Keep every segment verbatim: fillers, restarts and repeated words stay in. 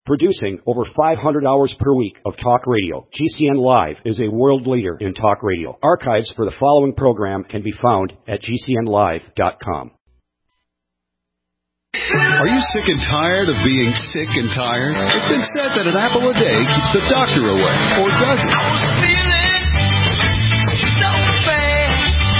Producing over five hundred hours per week of talk radio, G C N Live is a world leader in talk radio. Archives for the following program can be found at G C N live dot com. Are you sick and tired of being sick and tired? It's been said that an apple a day keeps the doctor away, or does it? I was feeling so bad.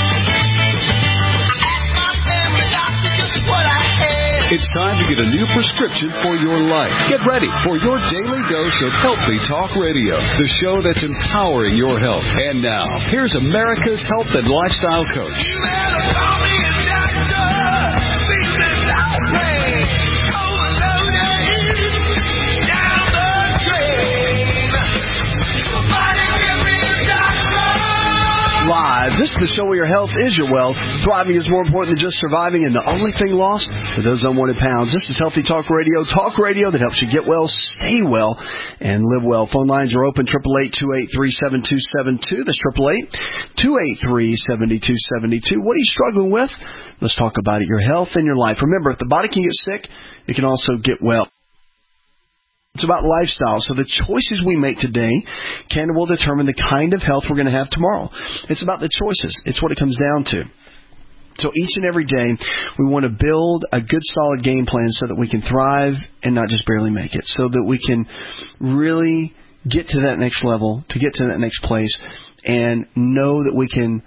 My family doctor just what I had. It's time to get a new prescription for your life. Get ready for your daily dose of Healthy Talk Radio, the show that's empowering your health. And now, here's America's health and lifestyle coach. You better call me a doctor. Business outrage. Live. This is the show where your health is your wealth. Thriving is more important than just surviving, and the only thing lost are those unwanted pounds. This is Healthy Talk Radio, talk radio that helps you get well, stay well, and live well. Phone lines are open, eight eight eight, two eight three, seven two seven two. That's eight eight eight, two eight three, seven two seven two. What are you struggling with? Let's talk about it, your health and your life. Remember, if the body can get sick, it can also get well. It's about lifestyle. So the choices we make today can and will determine the kind of health we're going to have tomorrow. It's about the choices. It's what it comes down to. So each and every day, we want to build a good, solid game plan so that we can thrive and not just barely make it. So that we can really get to that next level, to get to that next place, and know that we can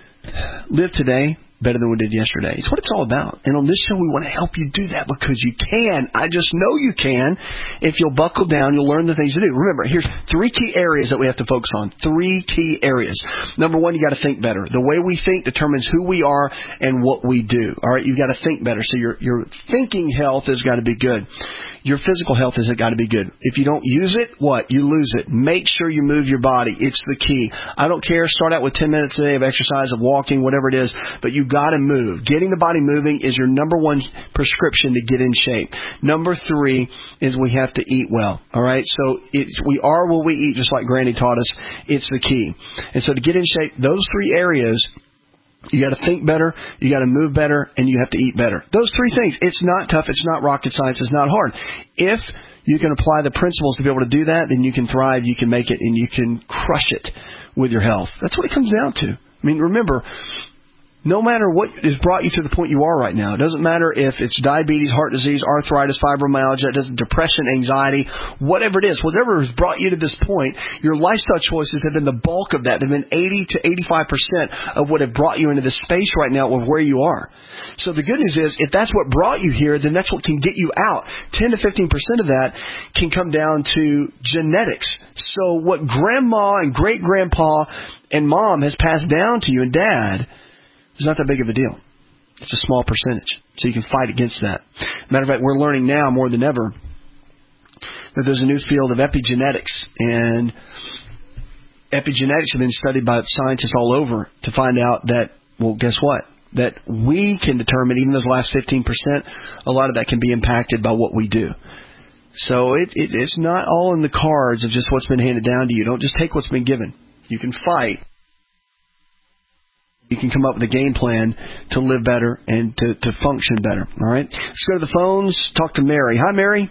live today better than we did yesterday. It's what it's all about. And on this show, we want to help you do that because you can. I just know you can. If you'll buckle down, you'll learn the things to do. Remember, here's three key areas that we have to focus on. Three key areas. Number one, you got to think better. The way we think determines who we are and what we do. All right, you've got to think better. So your your thinking health has got to be good. Your physical health has got to be good. If you don't use it, what? You lose it. Make sure you move your body. It's the key. I don't care. Start out with ten minutes a day of exercise, of walking, whatever it is, but you got to move. Getting the body moving is your number one prescription to get in shape. Number three is we have to eat well. All right? So it's, we are what we eat, just like Granny taught us. It's the key. And so to get in shape, those three areas, you got to think better, you got to move better, and you have to eat better. Those three things. It's not tough. It's not rocket science. It's not hard. If you can apply the principles to be able to do that, then you can thrive, you can make it, and you can crush it with your health. That's what it comes down to. I mean, remember, no matter what has brought you to the point you are right now, it doesn't matter if it's diabetes, heart disease, arthritis, fibromyalgia, it doesn't, depression, anxiety, whatever it is, whatever has brought you to this point, your lifestyle choices have been the bulk of that. They've been eighty to eighty-five percent of what have brought you into this space right now of where you are. So the good news is, if that's what brought you here, then that's what can get you out. ten to fifteen percent of that can come down to genetics. So what grandma and great-grandpa and mom has passed down to you and dad, it's not that big of a deal. It's a small percentage. So you can fight against that. Matter of fact, we're learning now more than ever that there's a new field of epigenetics. And epigenetics have been studied by scientists all over to find out that, well, guess what? That we can determine, even those last fifteen percent, a lot of that can be impacted by what we do. So it, it, it's not all in the cards of just what's been handed down to you. Don't just take what's been given. You can fight. You can come up with a game plan to live better and to, to function better. All right? Let's go to the phones. Talk to Mary. Hi, Mary.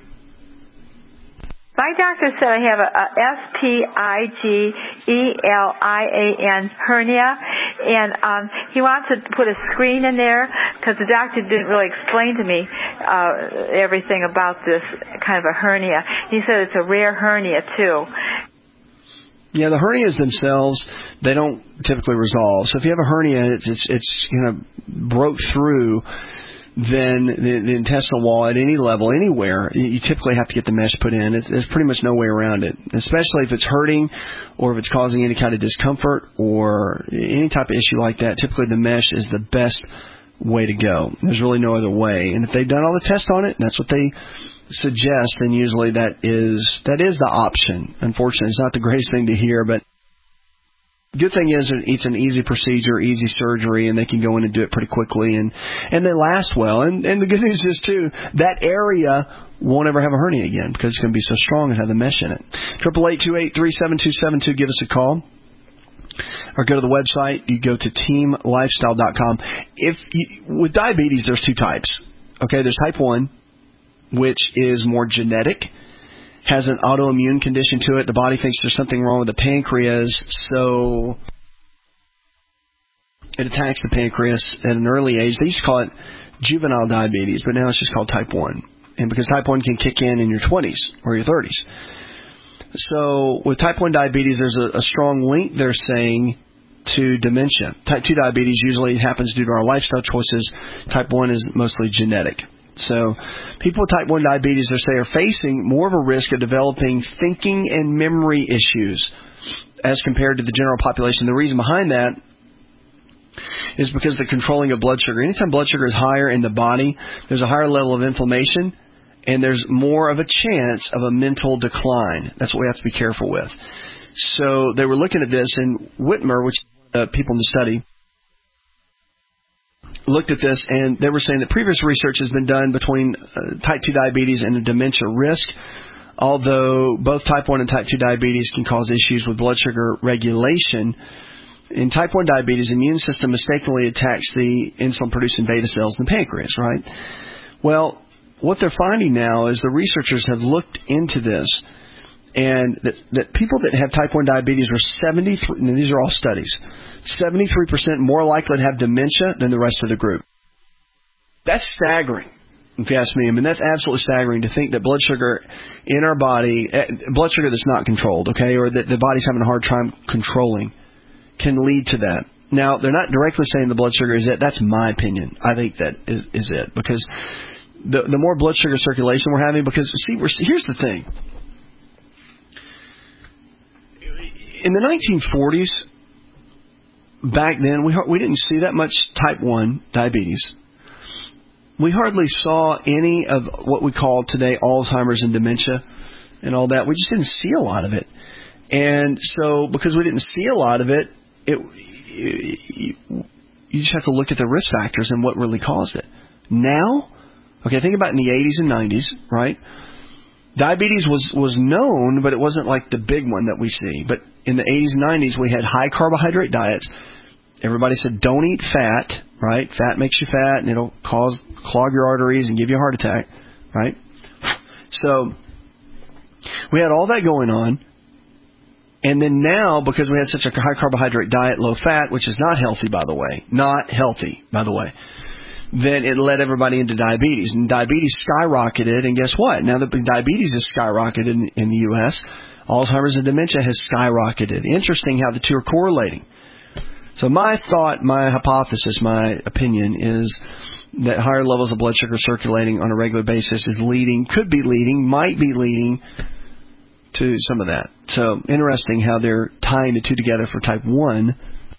My doctor said I have a, a S T I G E L I A N hernia, and um, he wants to put a screen in there because the doctor didn't really explain to me uh, everything about this kind of a hernia. He said it's a rare hernia, too. Yeah, the hernias themselves, they don't typically resolve. So if you have a hernia, it's it's, it's you know broke through, then the, the intestinal wall at any level, anywhere, you typically have to get the mesh put in. It's, there's pretty much no way around it, especially if it's hurting or if it's causing any kind of discomfort or any type of issue like that. Typically the mesh is the best way to go. There's really no other way. And if they've done all the tests on it, and that's what they suggest, then usually that is that is the option. Unfortunately, it's not the greatest thing to hear, but the good thing is it's an easy procedure, easy surgery, and they can go in and do it pretty quickly, and, and they last well. And, and the good news is, too, that area won't ever have a hernia again because it's going to be so strong and have the mesh in it. eight eight eight, two eight three, seven two seven two, give us a call. Or go to the website. You go to team lifestyle dot com. If you, with diabetes, there's two types. Okay, there's type one, which is more genetic, has an autoimmune condition to it. The body thinks there's something wrong with the pancreas, so it attacks the pancreas at an early age. They used to call it juvenile diabetes, but now it's just called type one. And because type one can kick in in your twenties or your thirties. So with type one diabetes, there's a, a strong link, they're saying, to dementia. Type two diabetes usually happens due to our lifestyle choices. Type one is mostly genetic. So people with type one diabetes, they say, are facing more of a risk of developing thinking and memory issues as compared to the general population. The reason behind that is because the controlling of blood sugar. Anytime blood sugar is higher in the body, there's a higher level of inflammation, and there's more of a chance of a mental decline. That's what we have to be careful with. So they were looking at this, and Whitmer, which uh, people in the study, looked at this, and they were saying that previous research has been done between uh, type two diabetes and a dementia risk, although both type one and type two diabetes can cause issues with blood sugar regulation. In type one diabetes, the immune system mistakenly attacks the insulin-producing beta cells in the pancreas, right? Well, what they're finding now is the researchers have looked into this, and that, that people that have type one diabetes are seventy-three, and these are all studies, seventy-three percent more likely to have dementia than the rest of the group. That's staggering, if you ask me. I mean, that's absolutely staggering to think that blood sugar in our body, blood sugar that's not controlled, okay, or that the body's having a hard time controlling, can lead to that. Now, they're not directly saying the blood sugar is it. That's my opinion. I think that is, is it. Because the the more blood sugar circulation we're having, because, see, we're, here's the thing. In the nineteen forties, back then, we we didn't see that much type one diabetes. We hardly saw any of what we call today Alzheimer's and dementia and all that. We just didn't see a lot of it. And so, because we didn't see a lot of it, it you, you just have to look at the risk factors and what really caused it. Now, okay, think about in the eighties and nineties, right? Diabetes was, was known, but it wasn't like the big one that we see. But in the eighties and nineties, we had high carbohydrate diets. Everybody said, don't eat fat, right? Fat makes you fat, and it'll cause clog your arteries and give you a heart attack, right? So we had all that going on. And then now, because we had such a high carbohydrate diet, low fat, which is not healthy, by the way, not healthy, by the way, then it led everybody into diabetes. And diabetes skyrocketed, and guess what? Now that diabetes has skyrocketed in, in the U S, Alzheimer's and dementia has skyrocketed. Interesting how the two are correlating. So my thought, my hypothesis, my opinion is that higher levels of blood sugar circulating on a regular basis is leading, could be leading, might be leading to some of that. So interesting how they're tying the two together for type one,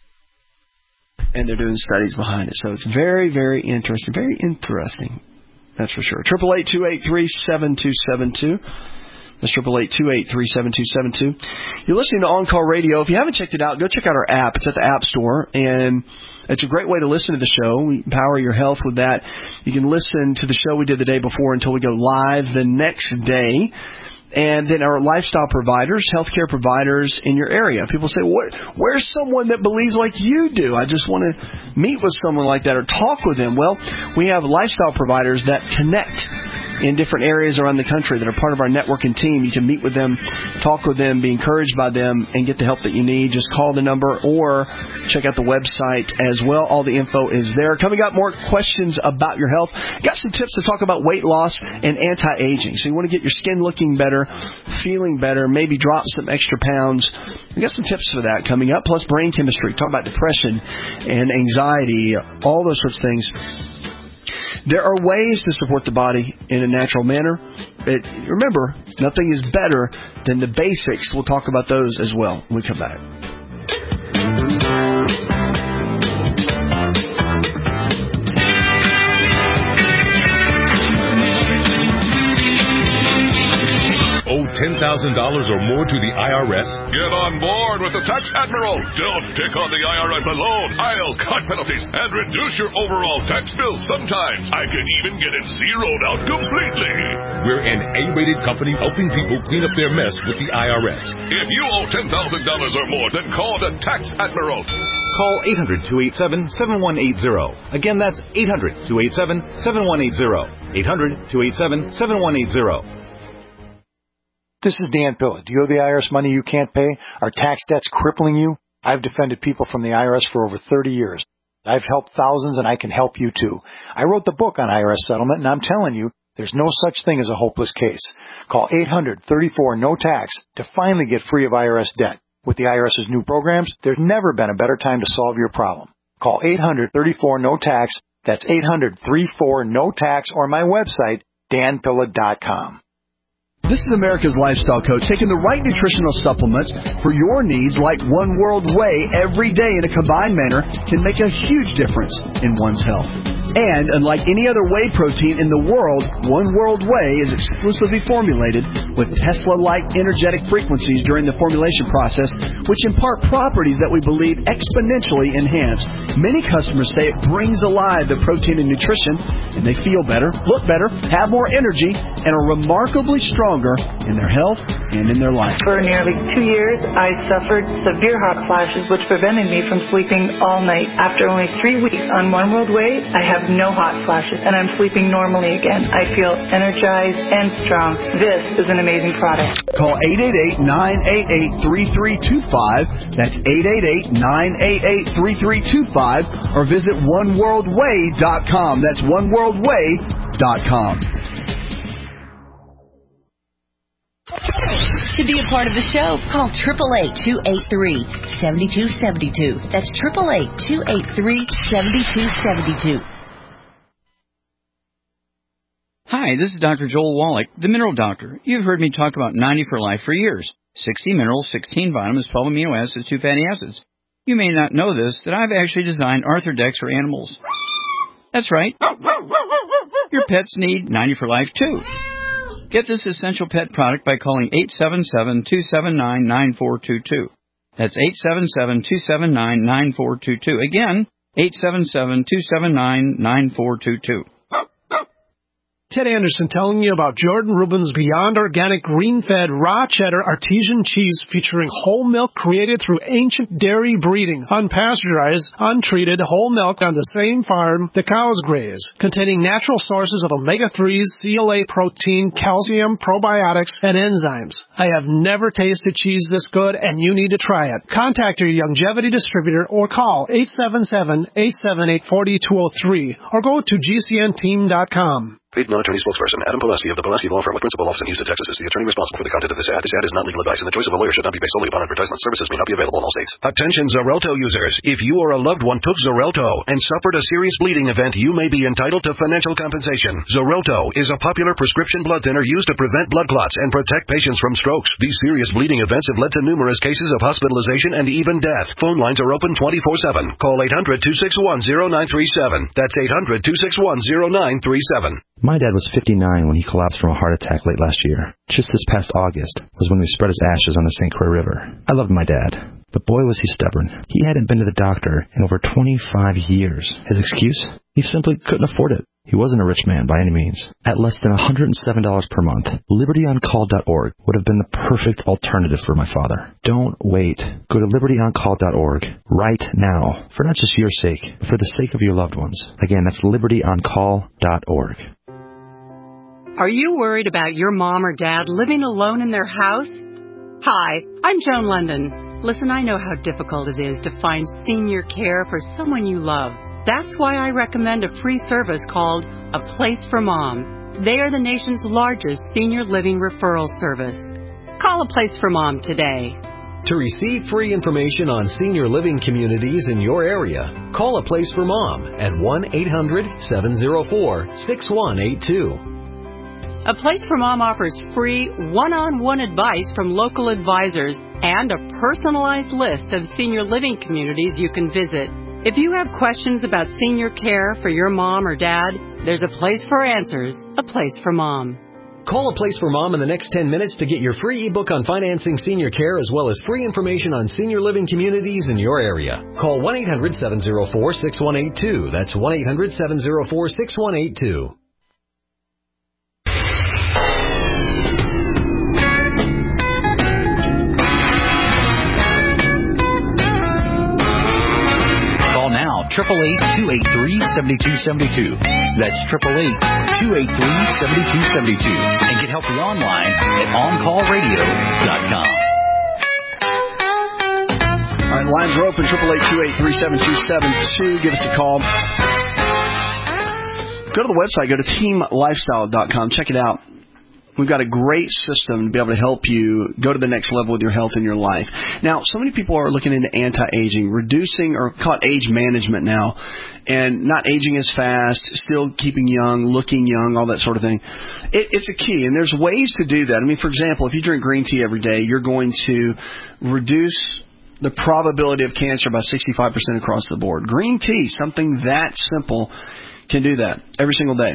and they're doing studies behind it. So it's very, very interesting. Very interesting. That's for sure. triple eight, two eight three, seven two seven two. That's triple eight, two eight three, seven two seven two. You're listening to On Call Radio. If you haven't checked it out, go check out our app. It's at the App Store, and it's a great way to listen to the show. We empower your health with that. You can listen to the show we did the day before until we go live the next day. And then our lifestyle providers, healthcare providers in your area. People say, Where, where's someone that believes like you do? I just want to meet with someone like that or talk with them. Well, we have lifestyle providers that connect in different areas around the country that are part of our network and team. You can meet with them, talk with them, be encouraged by them, and get the help that you need. Just call the number or check out the website as well. All the info is there. Coming up, more questions about your health. Got some tips to talk about weight loss and anti-aging. So you want to get your skin looking better, feeling better, maybe drop some extra pounds. We got some tips for that coming up, plus brain chemistry. Talk about depression and anxiety, all those sorts of things. There are ways to support the body in a natural manner. It, remember, nothing is better than the basics. We'll talk about those as well when we come back. ten thousand dollars or more to the I R S? Get on board with the Tax Admiral. Don't take on the I R S alone. I'll cut penalties and reduce your overall tax bill. Sometimes I can even get it zeroed out completely. We're an A-rated company helping people clean up their mess with the I R S. If you owe ten thousand dollars or more, then call the Tax Admiral. Call eight hundred, two eight seven, seven one eight zero. Again, that's eight hundred, two eight seven, seven one eight zero. eight hundred, two eight seven, seven one eight zero. This is Dan Pilla. Do you owe the I R S money you can't pay? Are tax debts crippling you? I've defended people from the I R S for over thirty years. I've helped thousands, and I can help you too. I wrote the book on I R S settlement, and I'm telling you, there's no such thing as a hopeless case. Call eight hundred, thirty-four, no tax to finally get free of I R S debt. With the IRS's new programs, there's never been a better time to solve your problem. Call eight hundred, thirty-four, no tax. That's eight hundred, thirty-four, no tax, or my website, dan pilla dot com. This is America's Lifestyle Coach, taking the right nutritional supplements for your needs like One World Whey every day in a combined manner can make a huge difference in one's health. And unlike any other whey protein in the world, One World Whey is exclusively formulated with Tesla-like energetic frequencies during the formulation process, which impart properties that we believe exponentially enhance. Many customers say it brings alive the protein and nutrition, and they feel better, look better, have more energy, and are remarkably stronger in their health and in their life. For nearly two years, I suffered severe hot flashes, which prevented me from sleeping all night. After only three weeks on One World Whey, I have no hot flashes, and I'm sleeping normally again. I feel energized and strong. This is an amazing product. Call eight eight eight, nine eight eight, three three two five. That's eight eight eight, nine eight eight, three three two five, or visit one world whey dot com. That's one world whey dot com. To be a part of the show, call eight eight eight, two eight three, seven two seven two. That's eight eight eight, two eight three, seven two seven two. Hi, this is Doctor Joel Wallach, the Mineral Doctor. You've heard me talk about ninety for Life for years. sixty minerals, sixteen vitamins, twelve amino acids, two fatty acids. You may not know this, that I've actually designed Arthrodex for animals. That's right. Your pets need ninety for Life, too. Get this essential pet product by calling eight seven seven, two seven nine, nine four two two. That's eight seven seven, two seven nine, nine four two two. Again, eight seven seven, two seven nine, nine four two two. Ted Anderson telling you about Jordan Rubin's Beyond Organic Green-Fed Raw Cheddar Artesian Cheese featuring whole milk created through ancient dairy breeding, unpasteurized, untreated whole milk on the same farm the cows graze, containing natural sources of omega threes, C L A protein, calcium, probiotics, and enzymes. I have never tasted cheese this good, and you need to try it. Contact your Longevity distributor or call eight seven seven, eight seven eight, four two zero three or go to G C N team dot com. Paid non-attorney spokesperson Adam Pulaski of the Pulaski Law Firm with principal office in Houston, Texas is the attorney responsible for the content of this ad. This ad is not legal advice, and the choice of a lawyer should not be based solely upon advertisement. Services may not be available in all states. Attention Xarelto users. If you or a loved one took Xarelto and suffered a serious bleeding event, you may be entitled to financial compensation. Xarelto is a popular prescription blood thinner used to prevent blood clots and protect patients from strokes. These serious bleeding events have led to numerous cases of hospitalization and even death. Phone lines are open twenty-four seven. Call eight hundred, two six one, zero nine three seven. That's eight hundred, two six one, zero nine three seven. My dad was fifty-nine when he collapsed from a heart attack late last year. Just this past August was when we spread his ashes on the Saint Croix River. I loved my dad, but boy was he stubborn. He hadn't been to the doctor in over twenty-five years. His excuse? He simply couldn't afford it. He wasn't a rich man by any means. At less than one hundred seven dollars per month, liberty on call dot org would have been the perfect alternative for my father. Don't wait. Go to liberty on call dot org right now, for not just your sake, but for the sake of your loved ones. Again, that's liberty on call dot org. Are you worried about your mom or dad living alone in their house? Hi, I'm Joan London. Listen, I know how difficult it is to find senior care for someone you love. That's why I recommend a free service called A Place for Mom. They are the nation's largest senior living referral service. Call A Place for Mom today. To receive free information on senior living communities in your area, call A Place for Mom at one eight hundred, seven oh four, six one eight two. A Place for Mom offers free one-on-one advice from local advisors and a personalized list of senior living communities you can visit. If you have questions about senior care for your mom or dad, there's a place for answers, A Place for Mom. Call A Place for Mom in the next ten minutes to get your free ebook on financing senior care as well as free information on senior living communities in your area. Call one eight hundred, seven oh four, six one eight two. That's one eight hundred, seven oh four, six one eight two. eight eight eight, two eight three, seven two seven two. That's eight eight eight, two eight three, seven two seven two. And get help online at on call radio dot com. All right, lines are open, eight eight eight, two eight three, seven two seven two. Give us a call. Go to the website. Go to team lifestyle dot com. Check it out. We've got a great system to be able to help you go to the next level with your health and your life. Now, so many people are looking into anti-aging, reducing or called age management now, and not aging as fast, still keeping young, looking young, all that sort of thing. It, it's a key, and there's ways to do that. I mean, for example, if you drink green tea every day, you're going to reduce the probability of cancer by sixty-five percent across the board. Green tea, something that simple, can do that every single day.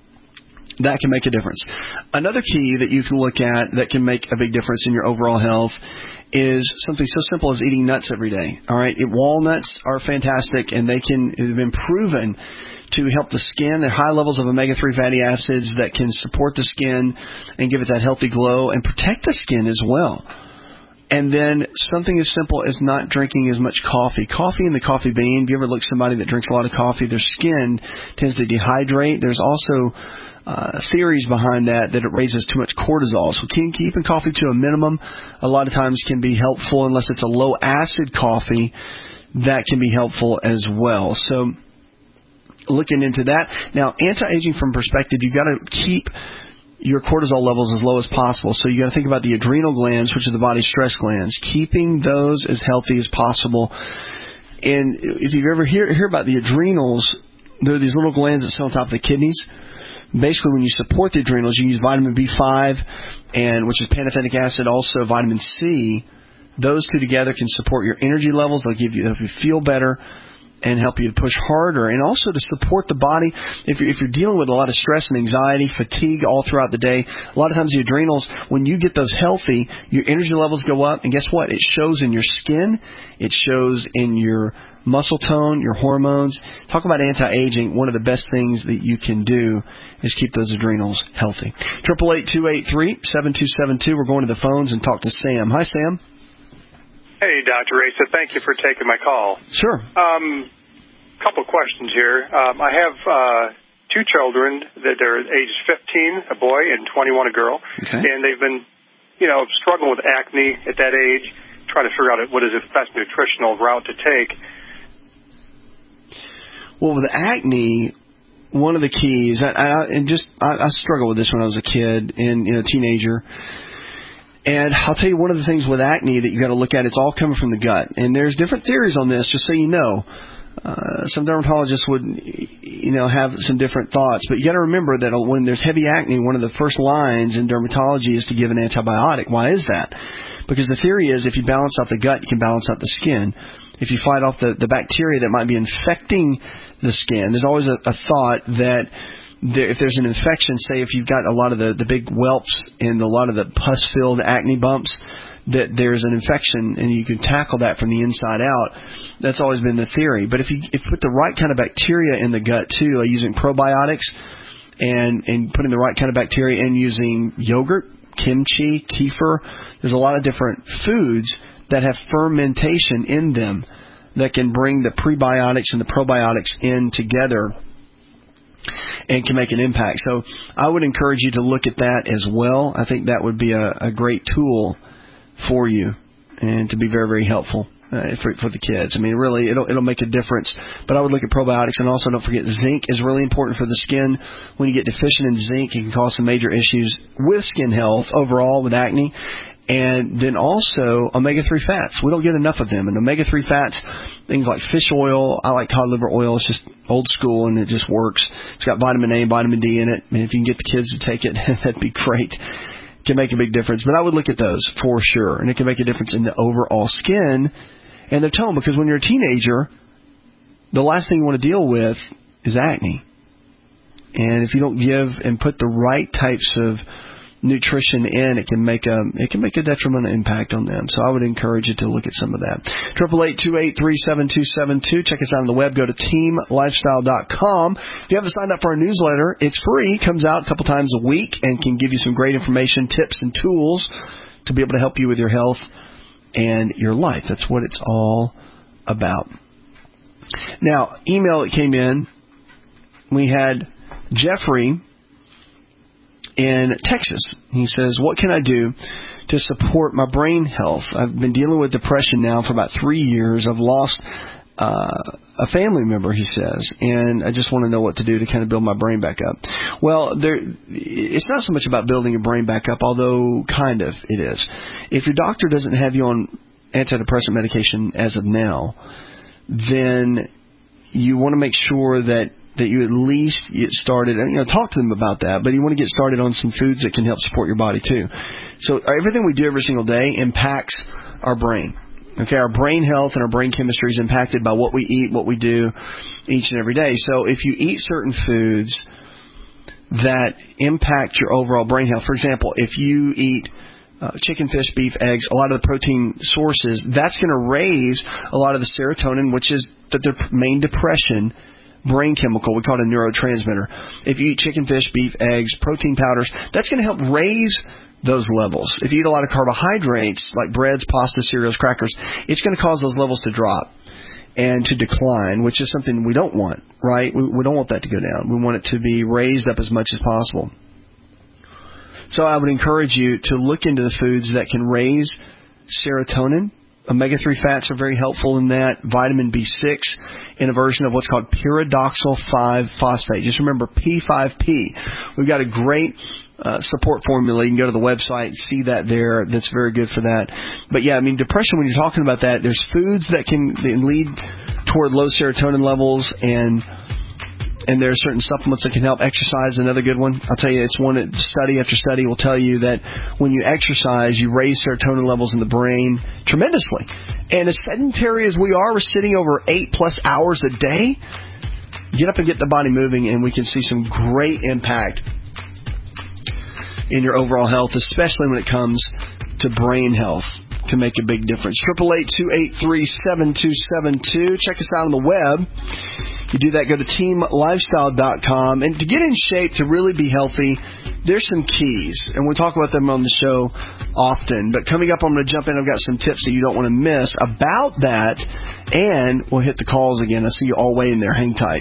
That can make a difference. Another key that you can look at that can make a big difference in your overall health is something so simple as eating nuts every day. All right, it, walnuts are fantastic, and they can have been proven to help the skin. They're high levels of omega three fatty acids that can support the skin and give it that healthy glow and protect the skin as well. And then something as simple as not drinking as much coffee. Coffee and the coffee bean. If you ever look at somebody that drinks a lot of coffee, their skin tends to dehydrate. There's also uh, theories behind that, that it raises too much cortisol. So keeping coffee to a minimum a lot of times can be helpful, unless it's a low-acid coffee. That can be helpful as well. So looking into that. Now, anti-aging from perspective, you've got to keep your cortisol levels as low as possible. So you got to think about the adrenal glands, which are the body's stress glands, keeping those as healthy as possible. And if you ever hear hear about the adrenals, there are these little glands that sit on top of the kidneys. Basically, when you support the adrenals, you use vitamin B five, and which is pantothenic acid, also vitamin C. Those two together can support your energy levels. They'll give you, help you feel better and help you to push harder, and also to support the body. If you're, if you're dealing with a lot of stress and anxiety, fatigue all throughout the day, a lot of times the adrenals, when you get those healthy, your energy levels go up, and guess what? It shows in your skin. It shows in your muscle tone, your hormones. Talk about anti-aging. One of the best things that you can do is keep those adrenals healthy. eight eight eight, two eight three, seven two seven two. We're going to the phones and talk to Sam. Hi, Sam. Hey, Doctor Asa. Thank you for taking my call. Sure. Um, couple questions here. Um, I have uh, two children that are ages fifteen, a boy, and twenty-one, a girl. Okay. And they've been, you know, struggling with acne at that age, trying to figure out what is the best nutritional route to take. Well, with acne, one of the keys, I, I, and just I, I struggled with this when I was a kid and, you know, teenager. And I'll tell you, one of the things with acne that you got to look at, it's all coming from the gut. And there's different theories on this, just so you know. Uh, some dermatologists would, you know, have some different thoughts. But you got to remember that when there's heavy acne, one of the first lines in dermatology is to give an antibiotic. Why is that? Because the theory is if you balance out the gut, you can balance out the skin. If you fight off the, the bacteria that might be infecting the skin, there's always a, a thought that there, if there's an infection, say if you've got a lot of the, the big whelps and a lot of the pus-filled acne bumps, that there's an infection and you can tackle that from the inside out. That's always been the theory. But if you, if you put the right kind of bacteria in the gut too, like using probiotics and, and putting the right kind of bacteria in using yogurt, kimchi, kefir, there's a lot of different foods that have fermentation in them that can bring the prebiotics and the probiotics in together and can make an impact. So I would encourage you to look at that as well. I think that would be a, a great tool for you and to be very, very helpful uh, for, for the kids. I mean, really, it'll it'll make a difference. But I would look at probiotics, and also don't forget zinc is really important for the skin. When you get deficient in zinc, it can cause some major issues with skin health overall with acne. And then also omega three fats. We don't get enough of them. And omega three fats, things like fish oil. I like cod liver oil. It's just old school and it just works. It's got vitamin A and vitamin D in it. And if you can get the kids to take it, that'd be great. It can make a big difference. But I would look at those for sure. And it can make a difference in the overall skin and the tone. Because when you're a teenager, the last thing you want to deal with is acne. And if you don't give and put the right types of nutrition in, it can make a it can make a detrimental impact on them. So I would encourage you to look at some of that. Triple eight two eight three seven two seven two. Check us out on the web. Go to team lifestyle dot com. If you haven't signed up for our newsletter, it's free. Comes out a couple times a week and can give you some great information, tips, and tools to be able to help you with your health and your life. That's what it's all about. Now, email that came in, we had Jeffrey in Texas. He says, what can I do to support my brain health? I've been dealing with depression now for about three years. I've lost uh, a family member, he says, and I just want to know what to do to kind of build my brain back up. Well, there, it's not so much about building your brain back up, although kind of it is. If your doctor doesn't have you on antidepressant medication as of now, then you want to make sure that that you at least get started, and you know, talk to them about that, but you want to get started on some foods that can help support your body too. So everything we do every single day impacts our brain. Okay, our brain health and our brain chemistry is impacted by what we eat, what we do each and every day. So if you eat certain foods that impact your overall brain health, for example, if you eat Uh, chicken, fish, beef, eggs, a lot of the protein sources, that's going to raise a lot of the serotonin, which is the, the main depression brain chemical. We call it a neurotransmitter. If you eat chicken, fish, beef, eggs, protein powders, that's going to help raise those levels. If you eat a lot of carbohydrates, like breads, pasta, cereals, crackers, it's going to cause those levels to drop and to decline, which is something we don't want, right? We, we don't want that to go down. We want it to be raised up as much as possible. So I would encourage you to look into the foods that can raise serotonin. omega three fats are very helpful in that. Vitamin B six in a version of what's called pyridoxal five phosphate. Just remember P five P. We've got a great uh, support formula. You can go to the website and see that there. That's very good for that. But yeah, I mean, depression, when you're talking about that, there's foods that can lead toward low serotonin levels, and And there are certain supplements that can help. Exercise, another good one. I'll tell you, it's one that study after study will tell you that when you exercise, you raise serotonin levels in the brain tremendously. And as sedentary as we are, we're sitting over eight plus hours a day. Get up and get the body moving, and we can see some great impact in your overall health, especially when it comes to brain health. Can make a big difference. Triple eight two eight three seven two seven two. Check us out on the web. You do that, go to team lifestyle dot com. And to get in shape, to really be healthy, there's some keys. And we talk about them on the show often. But coming up, I'm going to jump in. I've got some tips that you don't want to miss about that. And we'll hit the calls again. I see you all waiting there. Hang tight.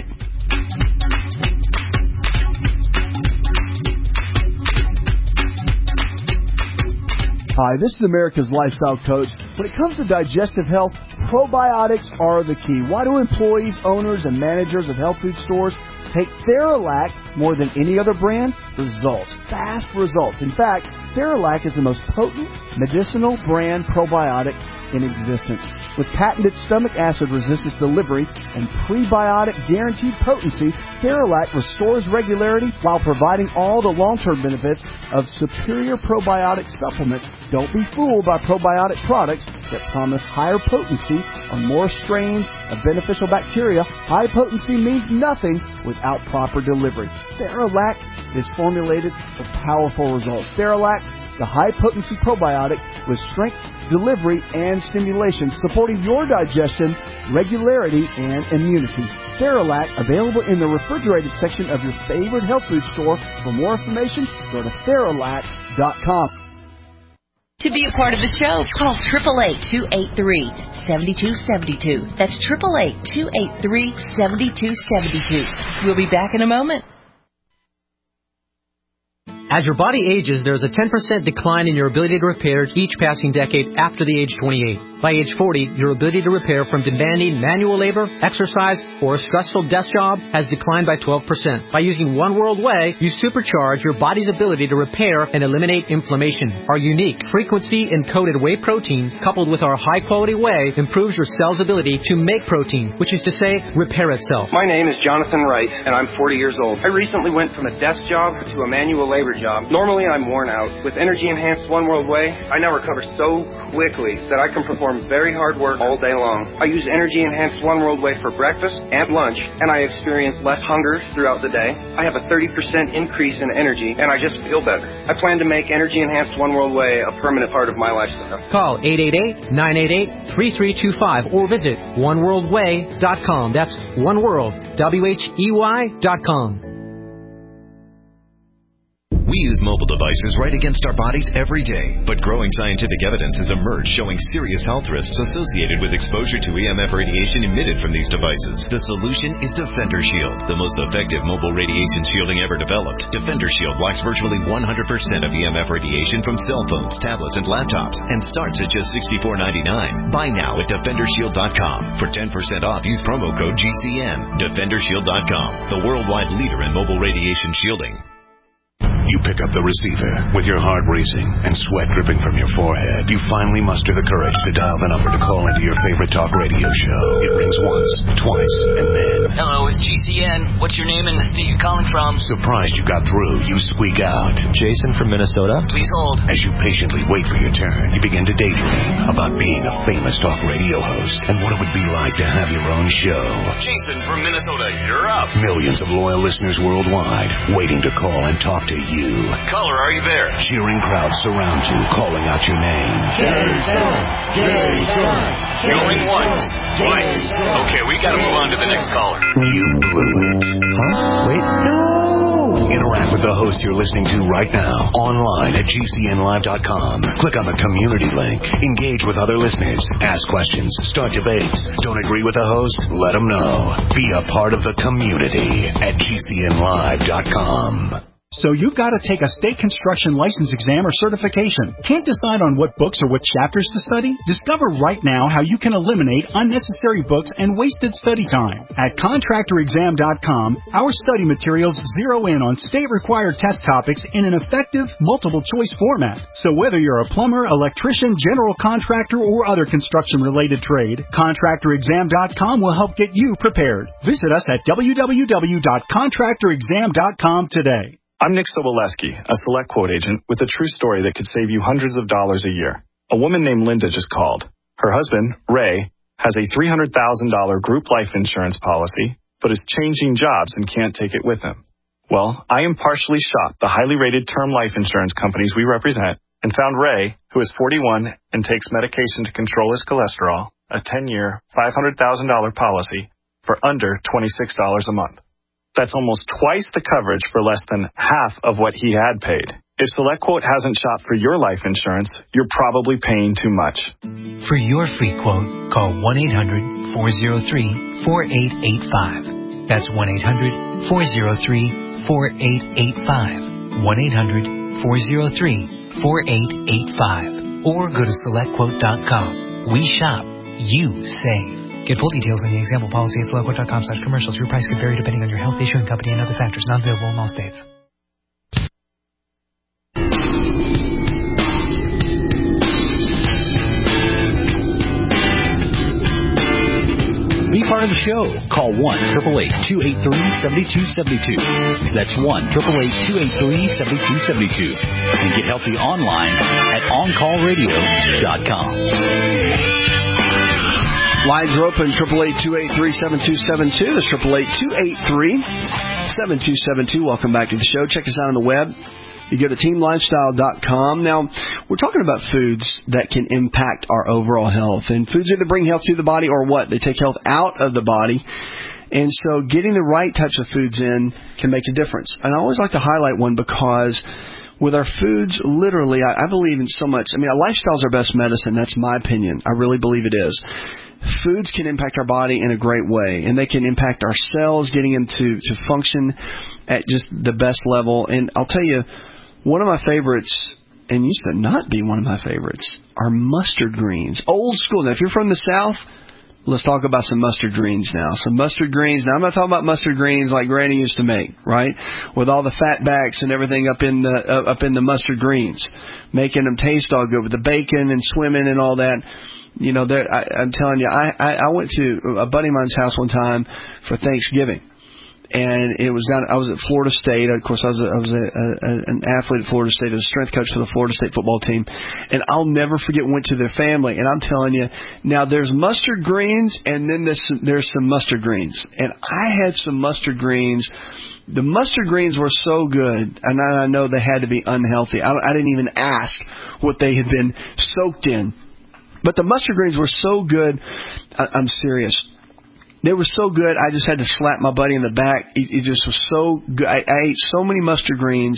Hi, this is America's Lifestyle Coach. When it comes to digestive health, probiotics are the key. Why do employees, owners, and managers of health food stores take Theralac more than any other brand? Results. Fast results. In fact, Theralac is the most potent medicinal brand probiotic in existence. With patented stomach acid resistance delivery and prebiotic guaranteed potency, Theralac restores regularity while providing all the long-term benefits of superior probiotic supplements. Don't be fooled by probiotic products that promise higher potency or more strains of beneficial bacteria. High potency means nothing without proper delivery. Theralac is formulated for powerful results. Theralac, the high-potency probiotic with strength, delivery, and stimulation, supporting your digestion, regularity, and immunity. Theralac, available in the refrigerated section of your favorite health food store. For more information, go to Theralac dot com. To be a part of the show, call eight eight eight, two eight three, seven two seven two. That's eight eight eight, two eight three, seven two seven two. We'll be back in a moment. As your body ages, there is a ten percent decline in your ability to repair each passing decade after the age twenty-eight. By age forty, your ability to repair from demanding manual labor, exercise, or a stressful desk job has declined by twelve percent. By using One World Whey, you supercharge your body's ability to repair and eliminate inflammation. Our unique frequency-encoded whey protein, coupled with our high-quality whey, improves your cell's ability to make protein, which is to say, repair itself. My name is Jonathan Wright, and I'm forty years old. I recently went from a desk job to a manual labor job. Normally, I'm worn out. With energy-enhanced One World Whey, I now recover so quickly that I can perform very hard work all day long. I use energy-enhanced One World Whey for breakfast and lunch, and I experience less hunger throughout the day. I have a thirty percent increase in energy, and I just feel better. I plan to make energy-enhanced One World Whey a permanent part of my lifestyle. Call eight eight eight, nine eight eight, three three two five or visit one world whey dot com. That's One World, W H E Y dot com. We use mobile devices right against our bodies every day, but growing scientific evidence has emerged showing serious health risks associated with exposure to E M F radiation emitted from these devices. The solution is Defender Shield, the most effective mobile radiation shielding ever developed. Defender Shield blocks virtually one hundred percent of E M F radiation from cell phones, tablets, and laptops, and starts at just sixty-four ninety-nine. Buy now at defender shield dot com. For ten percent off, use promo code G C N. defender shield dot com, the worldwide leader in mobile radiation shielding. You pick up the receiver with your heart racing and sweat dripping from your forehead. You finally muster the courage to dial the number to call into your favorite talk radio show. It rings once, twice, and then... Hello, it's G C N. What's your name and the state you're calling from? Surprised you got through, you squeak out. Jason from Minnesota. Please hold. As you patiently wait for your turn, you begin to daydream about being a famous talk radio host and what it would be like to have your own show. Jason from Minnesota, you're up. Millions of loyal listeners worldwide waiting to call and talk to you. Caller, are you there? Cheering crowds surround you, calling out your name. Jason! Jason! Going once, twice. Okay, we gotta move on to the next caller. You blew it. Huh? Wait, no! Interact with the host you're listening to right now, online at G C N live dot com. Click on the community link. Engage with other listeners. Ask questions. Start debates. Don't agree with the host? Let them know. Be a part of the community at G C N live dot com. So you've got to take a state construction license exam or certification. Can't decide on what books or what chapters to study? Discover right now how you can eliminate unnecessary books and wasted study time. At contractor exam dot com, our study materials zero in on state-required test topics in an effective, multiple-choice format. So whether you're a plumber, electrician, general contractor, or other construction-related trade, contractor exam dot com will help get you prepared. Visit us at w w w dot contractor exam dot com today. I'm Nick Soboleski, a Select Quote agent with a true story that could save you hundreds of dollars a year. A woman named Linda just called. Her husband, Ray, has a three hundred thousand dollars group life insurance policy, but is changing jobs and can't take it with him. Well, I impartially shopped the highly rated term life insurance companies we represent and found Ray, who is forty-one and takes medication to control his cholesterol, a ten-year, five hundred thousand dollars policy for under twenty-six dollars a month. That's almost twice the coverage for less than half of what he had paid. If SelectQuote hasn't shopped for your life insurance, you're probably paying too much. For your free quote, call one eight hundred four oh three four eight eight five. That's one eight hundred four oh three four eight eight five. one eight hundred four oh three four eight eight five. Or go to select quote dot com. We shop. You save. Get full details in the example policy at select quote dot com slash commercials. Your price could vary depending on your health, issuing company, and other factors. Not available in all states. Be part of the show. Call one eight eight eight, two eight three, seven two seven two. That's one eight eight eight, two eight three, seven two seven two. And get healthy online at on call radio dot com. Lines are open, eight eight eight, two eight three, seven two seven two. That's eight eight eight, two eight three, seven two seven two. Welcome back to the show. Check us out on the web. You go to team lifestyle dot com. Now, we're talking about foods that can impact our overall health. And foods either bring health to the body or what? They take health out of the body. And so getting the right types of foods in can make a difference. And I always like to highlight one because with our foods, literally, I, I believe in so much. I mean, our lifestyle's our best medicine. That's my opinion. I really believe it is. Foods can impact our body in a great way, and they can impact our cells, getting them to, to function at just the best level. And I'll tell you, one of my favorites, and used to not be one of my favorites, are mustard greens. Old school. Now, if you're from the South, let's talk about some mustard greens now. Some mustard greens. Now, I'm not talking about mustard greens like Granny used to make, right? With all the fat backs and everything up in the uh, up in the mustard greens, making them taste all good with the bacon and swimming and all that. You know, there, I, I'm telling you, I, I, I went to a buddy of mine's house one time for Thanksgiving, and it was down. I was at Florida State. Of course, I was a, I was a, a, an athlete at Florida State. I was a strength coach for the Florida State football team, and I'll never forget. Went to their family, and I'm telling you, now there's mustard greens, and then there's some, there's some mustard greens, and I had some mustard greens. The mustard greens were so good, and I know they had to be unhealthy. I, I didn't even ask what they had been soaked in. But the mustard greens were so good. I, I'm serious. They were so good, I just had to slap my buddy in the back. It, it just was so good. I, I ate so many mustard greens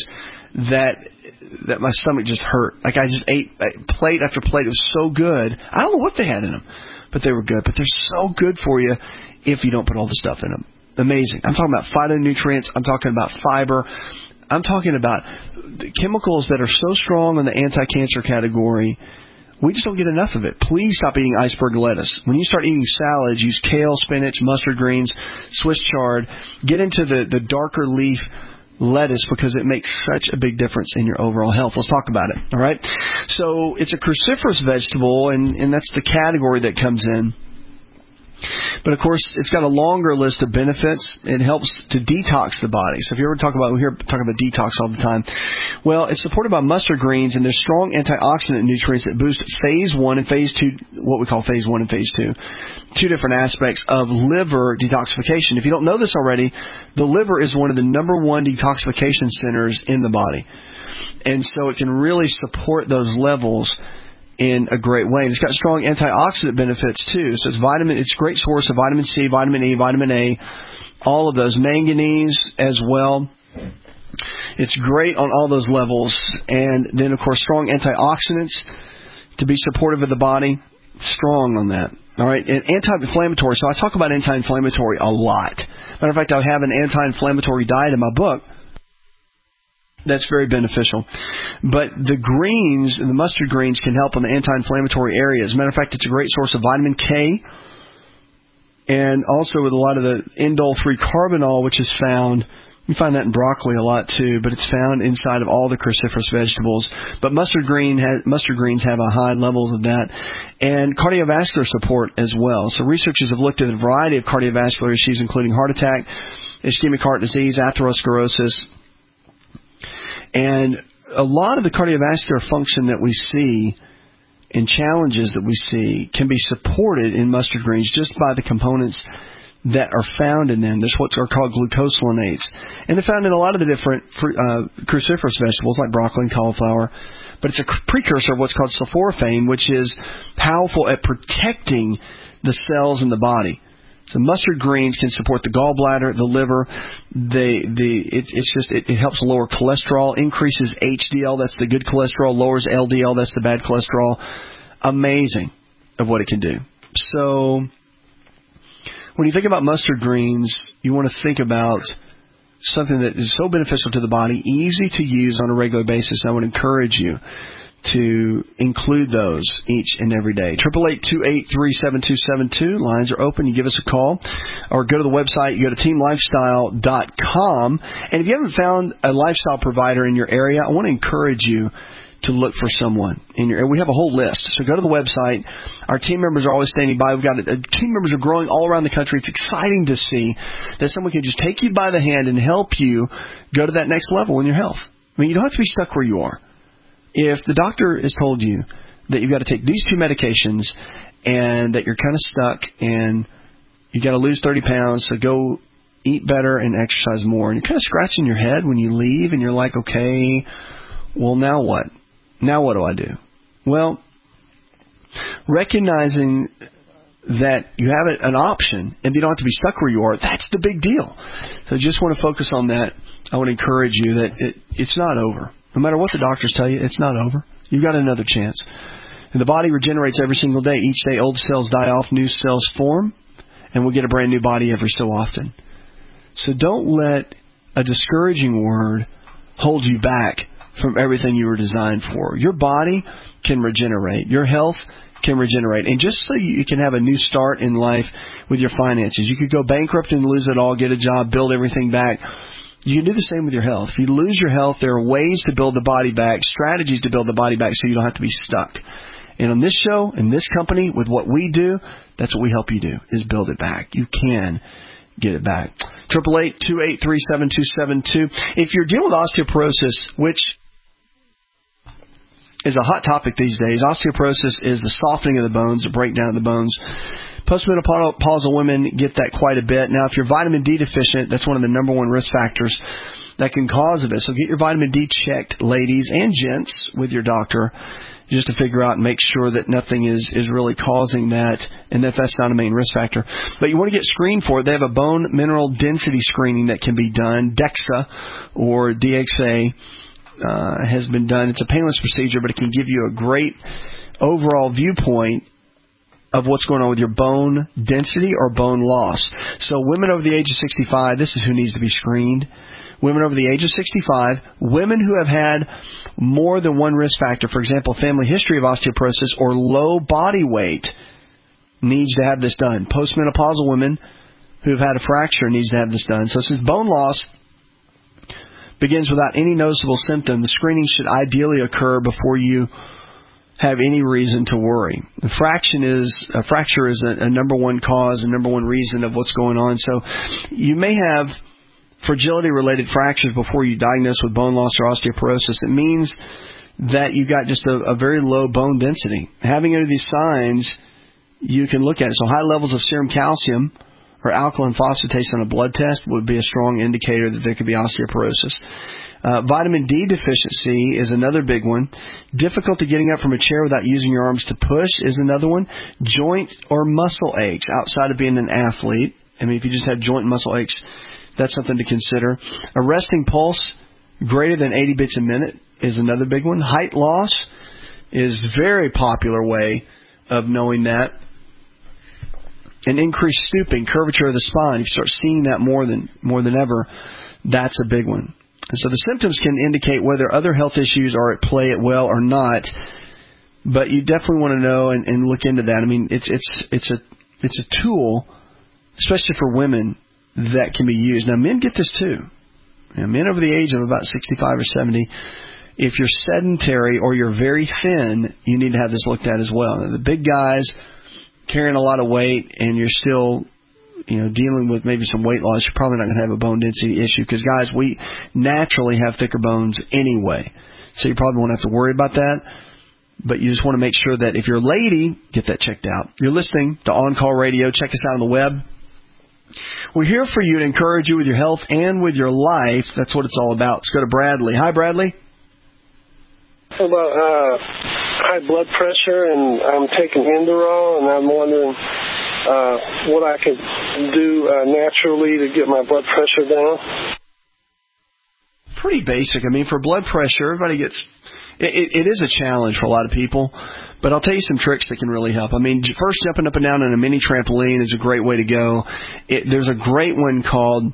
that that my stomach just hurt. Like I just ate plate after plate. It was so good. I don't know what they had in them, but they were good. But they're so good for you if you don't put all the stuff in them. Amazing. I'm talking about phytonutrients. I'm talking about fiber. I'm talking about the chemicals that are so strong in the anti-cancer category. We just don't get enough of it. Please stop eating iceberg lettuce. When you start eating salads, use kale, spinach, mustard greens, Swiss chard. Get into the, the darker leaf lettuce because it makes such a big difference in your overall health. Let's talk about it. All right. So it's a cruciferous vegetable, and, and that's the category that comes in. But, of course, it's got a longer list of benefits. It helps to detox the body. So if you ever talk about, we hear talk about detox all the time. Well, it's supported by mustard greens, and there's strong antioxidant nutrients that boost phase one and phase two, what we call phase one and phase two, two different aspects of liver detoxification. If you don't know this already, the liver is one of the number one detoxification centers in the body. And so it can really support those levels in a great way. And it's got strong antioxidant benefits too. So it's vitamin, it's a great source of vitamin C, vitamin E, vitamin A, all of those, manganese as well. It's great on all those levels. And then, of course, strong antioxidants to be supportive of the body. Strong on that. All right. And anti-inflammatory. So I talk about anti-inflammatory a lot. Matter of fact, I have an anti-inflammatory diet in my book. That's very beneficial. But the greens and the mustard greens can help in the anti-inflammatory areas. As a matter of fact, it's a great source of vitamin K, and also with a lot of the indole three carbinol, which is found. You find that in broccoli a lot too, but it's found inside of all the cruciferous vegetables. But mustard green has, mustard greens have a high level of that, and cardiovascular support as well. So researchers have looked at a variety of cardiovascular issues, including heart attack, ischemic heart disease, atherosclerosis. And a lot of the cardiovascular function that we see and challenges that we see can be supported in mustard greens just by the components that are found in them. There's what are called glucosinolates. And they're found in a lot of the different uh, cruciferous vegetables like broccoli and cauliflower. But it's a precursor of what's called sulforaphane, which is powerful at protecting the cells in the body. So mustard greens can support the gallbladder, the liver. The the it, it's just it, it helps lower cholesterol, increases H D L, that's the good cholesterol, lowers L D L, that's the bad cholesterol. Amazing of what it can do. So when you think about mustard greens, you want to think about something that is so beneficial to the body, easy to use on a regular basis. I would encourage you to include those each and every day. eight eight eight, two eight three, seven two seven two. Lines are open. You give us a call or go to the website. You go to team lifestyle dot com. And if you haven't found a lifestyle provider in your area, I want to encourage you to look for someone in your area. We have a whole list. So go to the website. Our team members are always standing by. We've got a, a, team members are growing all around the country. It's exciting to see that someone can just take you by the hand and help you go to that next level in your health. I mean, you don't have to be stuck where you are. If the doctor has told you that you've got to take these two medications and that you're kind of stuck and you've got to lose thirty pounds, so go eat better and exercise more, and you're kind of scratching your head when you leave and you're like, okay, well, now what? Now what do I do? Well, recognizing that you have an option and you don't have to be stuck where you are, that's the big deal. So I just want to focus on that. I would encourage you that it, it's not over. No matter what the doctors tell you, it's not over. You've got another chance. And the body regenerates every single day. Each day, old cells die off, new cells form, and we'll get a brand new body every so often. So don't let a discouraging word hold you back from everything you were designed for. Your body can regenerate. Your health can regenerate. And just so you can have a new start in life with your finances, you could go bankrupt and lose it all, get a job, build everything back. You can do the same with your health. If you lose your health, there are ways to build the body back, strategies to build the body back so you don't have to be stuck. And on this show, in this company, with what we do, that's what we help you do, is build it back. You can get it back. eight eight eight, two eight three, seven two seven two. If you're dealing with osteoporosis, which is a hot topic these days, osteoporosis is the softening of the bones, the breakdown of the bones. Postmenopausal women get that quite a bit. Now, if you're vitamin D deficient, that's one of the number one risk factors that can cause of it. So get your vitamin D checked, ladies and gents, with your doctor, just to figure out and make sure that nothing is, is really causing that and that that's not a main risk factor. But you want to get screened for it. They have a bone mineral density screening that can be done, DEXA or D X A. uh, has been done. It's a painless procedure, but it can give you a great overall viewpoint of what's going on with your bone density or bone loss. So women over the age of sixty-five, this is who needs to be screened. Women over the age of sixty-five, women who have had more than one risk factor, for example, family history of osteoporosis or low body weight, needs to have this done. Postmenopausal women who have had a fracture needs to have this done. So since bone loss begins without any noticeable symptom, the screening should ideally occur before you have any reason to worry. A fraction is a fracture is a, a number one cause, a number one reason of what's going on. So you may have fragility-related fractures before you diagnose with bone loss or osteoporosis. It means that you've got just a, a very low bone density. Having any of these signs, you can look at it. So high levels of serum calcium or alkaline phosphatase on a blood test would be a strong indicator that there could be osteoporosis. Uh, vitamin D deficiency is another big one. Difficulty getting up from a chair without using your arms to push is another one. Joint or muscle aches outside of being an athlete. I mean, if you just have joint and muscle aches, that's something to consider. A resting pulse greater than eighty beats a minute is another big one. Height loss is a very popular way of knowing that. And increased stooping, curvature of the spine, if you start seeing that more than more than ever, that's a big one. And so the symptoms can indicate whether other health issues are at play at well or not, but you definitely want to know and, and look into that. I mean, it's it's it's a it's a tool, especially for women, that can be used. Now, men get this too. You know, men over the age of about sixty-five or seventy, if you're sedentary or you're very thin, you need to have this looked at as well. Now, the big guys carrying a lot of weight and you're still, you know, dealing with maybe some weight loss, you're probably not going to have a bone density issue because, guys, we naturally have thicker bones anyway. So you probably won't have to worry about that. But you just want to make sure that if you're a lady, get that checked out. You're listening to On Call Radio. Check us out on the web. We're here for you to encourage you with your health and with your life. That's what it's all about. Let's go to Bradley. Hi, Bradley. About uh, high blood pressure, and I'm taking Inderal, and I'm wondering uh, what I can do uh, naturally to get my blood pressure down. Pretty basic. I mean, for blood pressure, everybody gets it, it, it is a challenge for a lot of people, but I'll tell you some tricks that can really help. I mean, first, jumping up and down on a mini trampoline is a great way to go. It, there's a great one called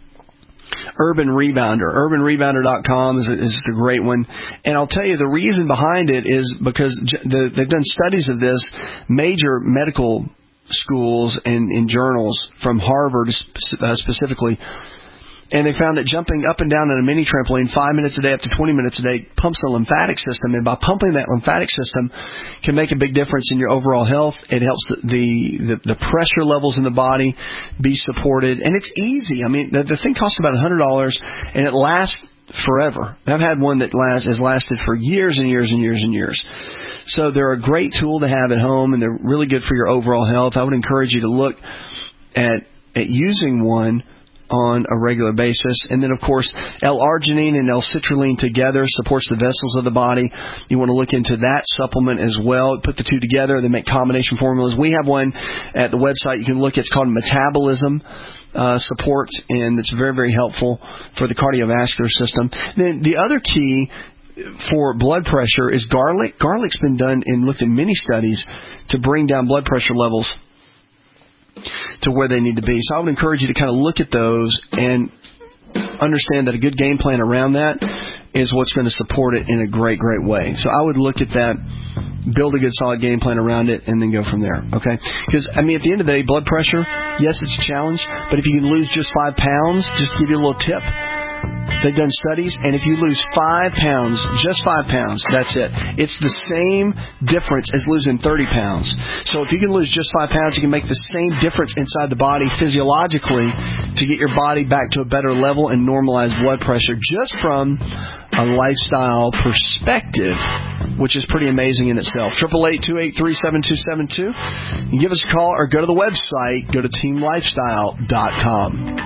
Urban Rebounder. urban rebounder dot com is a, is a great one. And I'll tell you, the reason behind it is because the, they've done studies of this. Major medical schools and in journals from Harvard uh, specifically, and they found that jumping up and down on a mini trampoline five minutes a day up to twenty minutes a day pumps the lymphatic system. And by pumping that lymphatic system can make a big difference in your overall health. It helps the the, the pressure levels in the body be supported. And it's easy. I mean, the, the thing costs about one hundred dollars, and it lasts forever. I've had one that last, has lasted for years and years and years and years. So they're a great tool to have at home, and they're really good for your overall health. I would encourage you to look at at using one on a regular basis. And then, of course, L-arginine and L-citrulline together supports the vessels of the body. You want to look into that supplement as well. Put the two together. They make combination formulas. We have one at the website. You can look. It's called Metabolism uh, Support, and it's very, very helpful for the cardiovascular system. Then the other key for blood pressure is garlic. Garlic's been done and looked in many studies to bring down blood pressure levels to where they need to be. So I would encourage you to kind of look at those and understand that a good game plan around that is what's going to support it in a great, great way. So I would look at that, build a good solid game plan around it, and then go from there, okay? Because, I mean, at the end of the day, blood pressure, yes, it's a challenge, but if you can lose just five pounds, just to give you a little tip, they've done studies, and if you lose five pounds, just five pounds, that's it. It's the same difference as losing thirty pounds. So if you can lose just five pounds, you can make the same difference inside the body physiologically to get your body back to a better level and normalize blood pressure just from a lifestyle perspective, which is pretty amazing in itself. eight eight eight, two eight three, seven two seven two. You give us a call or go to the website. Go to team lifestyle dot com.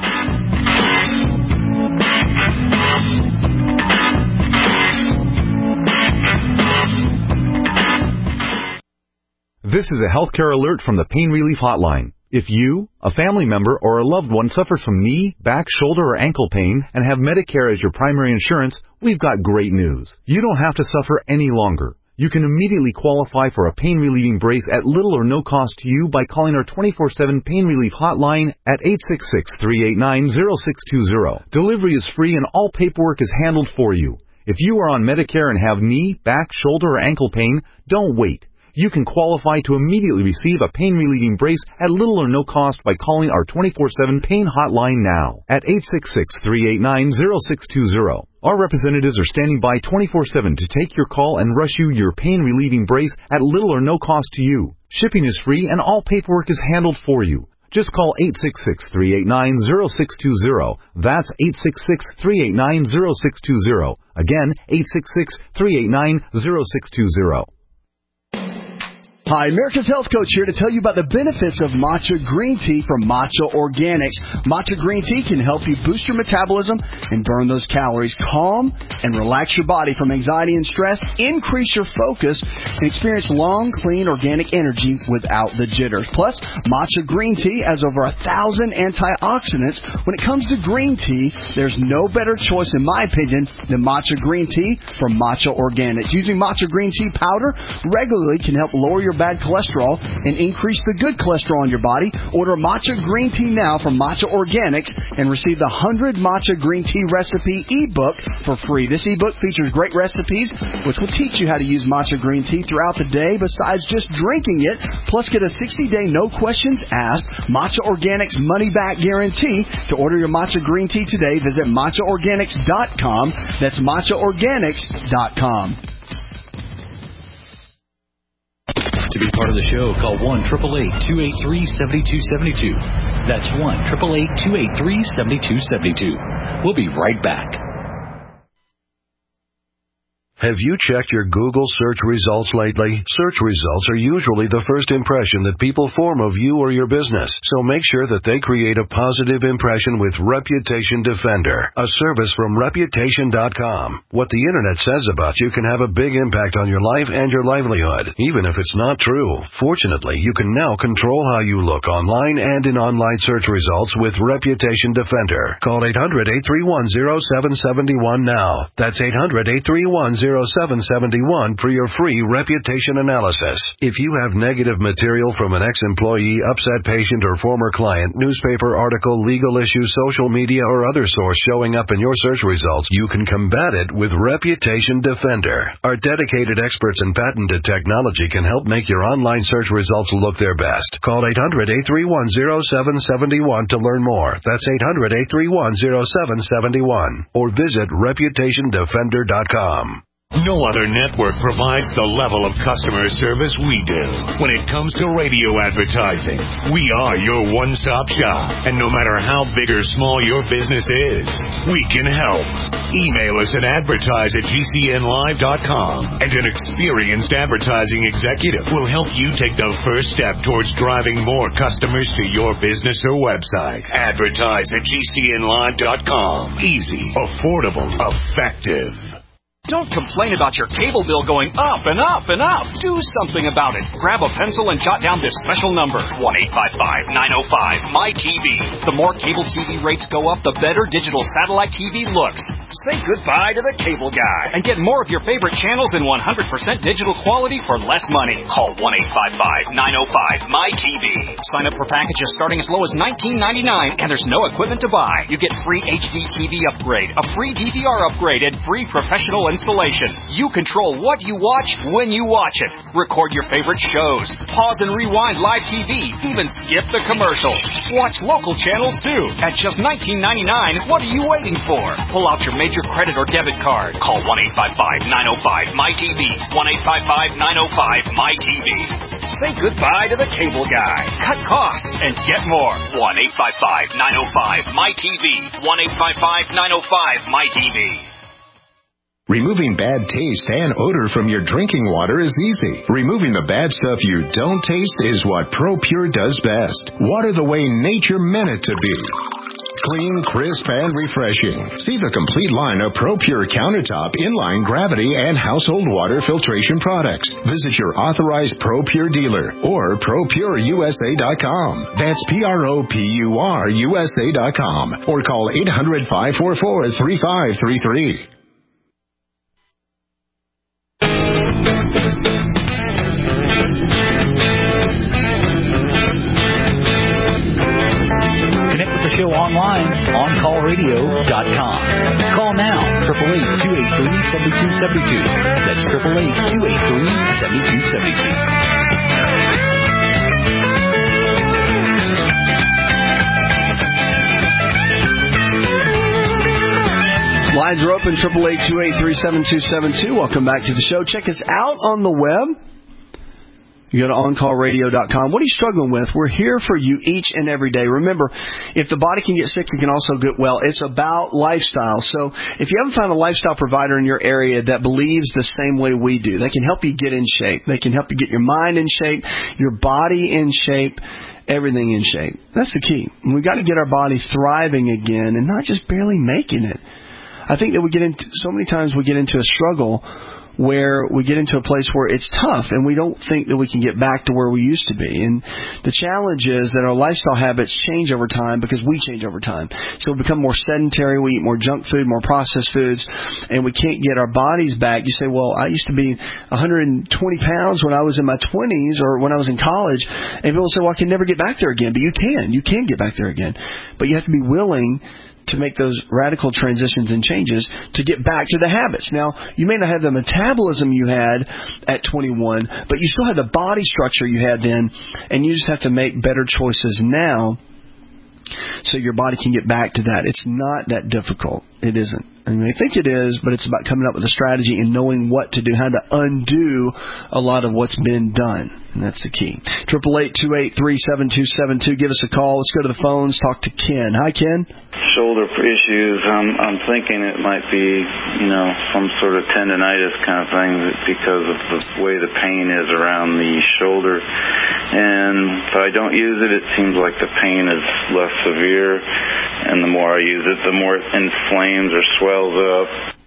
This is a healthcare alert from the Pain Relief Hotline. If you, a family member, or a loved one suffers from knee, back, shoulder, or ankle pain and have Medicare as your primary insurance, we've got great news. You don't have to suffer any longer. You can immediately qualify for a pain-relieving brace at little or no cost to you by calling our twenty-four seven Pain Relief Hotline at eight six six, three eight nine, zero six two zero. Delivery is free and all paperwork is handled for you. If you are on Medicare and have knee, back, shoulder, or ankle pain, don't wait. You can qualify to immediately receive a pain-relieving brace at little or no cost by calling our twenty-four seven Pain Hotline now at eight six six, three eight nine, zero six two zero. Our representatives are standing by twenty-four seven to take your call and rush you your pain-relieving brace at little or no cost to you. Shipping is free and all paperwork is handled for you. Just call eight six six, three eight nine, zero six two zero. That's eight six six, three eight nine, zero six two zero. Again, eight six six, three eight nine, zero six two zero. Hi, America's Health Coach here to tell you about the benefits of matcha green tea from Matcha Organics. Matcha green tea can help you boost your metabolism and burn those calories, calm and relax your body from anxiety and stress, increase your focus, and experience long, clean, organic energy without the jitters. Plus, matcha green tea has over a thousand antioxidants. When it comes to green tea, there's no better choice, in my opinion, than matcha green tea from Matcha Organics. Using matcha green tea powder regularly can help lower your bad cholesterol and increase the good cholesterol in your body. Order matcha green tea now from Matcha Organics and receive the one hundred Matcha Green Tea Recipe ebook for free. This ebook features great recipes which will teach you how to use matcha green tea throughout the day besides just drinking it. Plus, get a sixty day no questions asked Matcha Organics money back guarantee. To order your matcha green tea today, visit matcha organics dot com. That's matcha organics dot com. To be part of the show, call one eight eight eight, two eight three, seven two seven two. That's one eight eight eight, two eight three, seven two seven two. We'll be right back. Have you checked your Google search results lately? Search results are usually the first impression that people form of you or your business, so make sure that they create a positive impression with Reputation Defender, a service from reputation dot com. What the Internet says about you can have a big impact on your life and your livelihood, even if it's not true. Fortunately, you can now control how you look online and in online search results with Reputation Defender. Call eight hundred, eight three one, zero seven seven one now. That's eight hundred, eight three one, zero seven seven one for your free reputation analysis. If you have negative material from an ex-employee, upset patient, or former client, newspaper article, legal issue, social media, or other source showing up in your search results, you can combat it with Reputation Defender. Our dedicated experts in patented technology can help make your online search results look their best. Call eight hundred, eight three one, zero seven seven one to learn more. That's eight hundred, eight three one, zero seven seven one. Or visit reputation defender dot com. No other network provides the level of customer service we do. When it comes to radio advertising, we are your one-stop shop. And no matter how big or small your business is, we can help. Email us at advertise at g c n live dot com, and an experienced advertising executive will help you take the first step towards driving more customers to your business or website. Advertise at g c n live dot com. Easy, affordable, effective. Don't complain about your cable bill going up and up and up. Do something about it. Grab a pencil and jot down this special number, one eight five five, nine oh five, M Y T V. The more cable T V rates go up, the better digital satellite T V looks. Say goodbye to the cable guy and get more of your favorite channels in one hundred percent digital quality for less money. Call one eight five five, nine oh five, M Y T V. Sign up for packages starting as low as nineteen ninety-nine, and there's no equipment to buy. You get free H D T V upgrade, a free D V R upgrade, and free professional installation. You control what you watch when you watch it. Record your favorite shows. Pause and rewind live T V. Even skip the commercials. Watch local channels too. At just nineteen ninety-nine, what are you waiting for? Pull out your major credit or debit card. Call one eight five five, nine oh five, M Y T V. one eight five five, nine oh five, M Y T V. Say goodbye to the cable guy. Cut costs and get more. one eight five five, nine oh five, M Y T V. one eight five five, nine oh five, M Y T V. Removing bad taste and odor from your drinking water is easy. Removing the bad stuff you don't taste is what ProPure does best. Water the way nature meant it to be. Clean, crisp, and refreshing. See the complete line of ProPure countertop, inline gravity, and household water filtration products. Visit your authorized ProPure dealer or pro pure U S A dot com. That's P R O P U R U S A dot com. Or call eight hundred, five four four, three five three three. Show online, on call radio dot com. Call now, eight eight eight, two eight three, seven two seven two. That's eight eight eight, two eight three, seven two seven two. Lines are open, eight eight eight, two eight three, seven two seven two. Welcome back to the show. Check us out on the web. You go to on call radio dot com. What are you struggling with? We're here for you each and every day. Remember, if the body can get sick, it can also get well. It's about lifestyle. So if you haven't found a lifestyle provider in your area that believes the same way we do, they can help you get in shape. They can help you get your mind in shape, your body in shape, everything in shape. That's the key. We've got to get our body thriving again and not just barely making it. I think that we get into, so many times we get into a struggle where we get into a place where it's tough and we don't think that we can get back to where we used to be. And the challenge is that our lifestyle habits change over time because we change over time. So we become more sedentary, we eat more junk food, more processed foods, and we can't get our bodies back. You say, well, I used to be one hundred twenty pounds when I was in my twenties or when I was in college. And people say, well, I can never get back there again. But you can. You can get back there again. But you have to be willing to make those radical transitions and changes to get back to the habits. Now, you may not have the metabolism you had at twenty-one, but you still have the body structure you had then, and you just have to make better choices now so your body can get back to that. It's not that difficult. It isn't. I mean, I think it is, but it's about coming up with a strategy and knowing what to do, how to undo a lot of what's been done. And that's the key. eight eight eight, two eight three, seven two seven two. Give us a call. Let's go to the phones. Talk to Ken. Hi, Ken. Shoulder issues. I'm, I'm thinking it might be, you know, some sort of tendonitis kind of thing because of the way the pain is around the shoulder. And if I don't use it, it seems like the pain is less severe. And the more I use it, the more it inflames or swells up.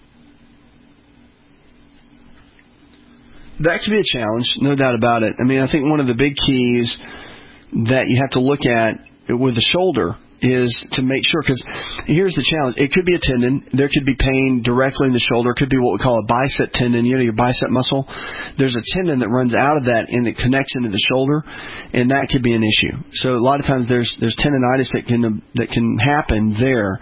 That can be a challenge, no doubt about it. I mean, I think one of the big keys that you have to look at with the shoulder is to make sure, because here's the challenge. It could be a tendon. There could be pain directly in the shoulder. It could be what we call a bicep tendon, you know, your bicep muscle. There's a tendon that runs out of that and it connects into the shoulder, and that could be an issue. So a lot of times there's there's tendonitis that can that can happen there.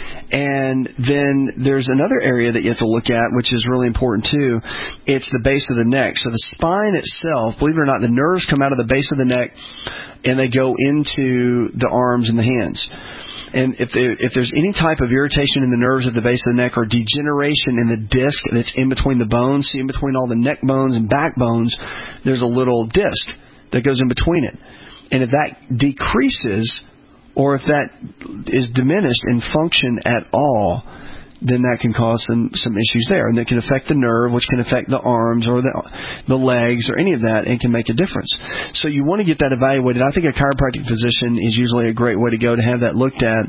And then there's another area that you have to look at, which is really important too. It's the base of the neck. So the spine itself, believe it or not, the nerves come out of the base of the neck and they go into the arms and the hands. And if they, if there's any type of irritation in the nerves at the base of the neck or degeneration in the disc that's in between the bones, see in between all the neck bones and back bones, there's a little disc that goes in between it. And if that decreases, or if that is diminished in function at all, then that can cause some, some issues there. And that can affect the nerve, which can affect the arms or the, the legs or any of that, and can make a difference. So you want to get that evaluated. I think a chiropractic physician is usually a great way to go to have that looked at